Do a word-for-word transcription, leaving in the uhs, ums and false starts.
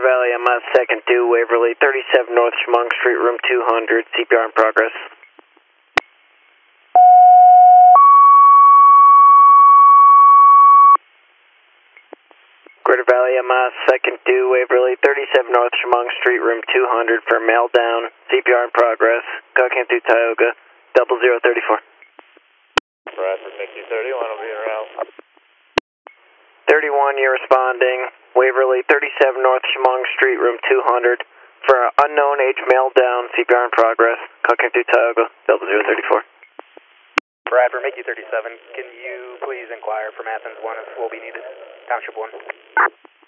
Valley, I'm on second due, Waverly, thirty-seven North Chemung Street, room two hundred, C P R in progress. Greater Valley, I'm on second due, Waverly, thirty-seven North Chemung Street, room two hundred for mail down, C P R in progress, Cooking through Tioga, double zero thirty-four. Bradford, Mickey thirty-one will be around. thirty-one, you're responding, Waverly, thirty-seven North Chemung Street, room two hundred for unknown age mail down, C P R in progress, Cooking through Tioga, double zero thirty-four. Bradford, Mickey thirty-seven, can you please inquire from Athens one if will be needed? Township one.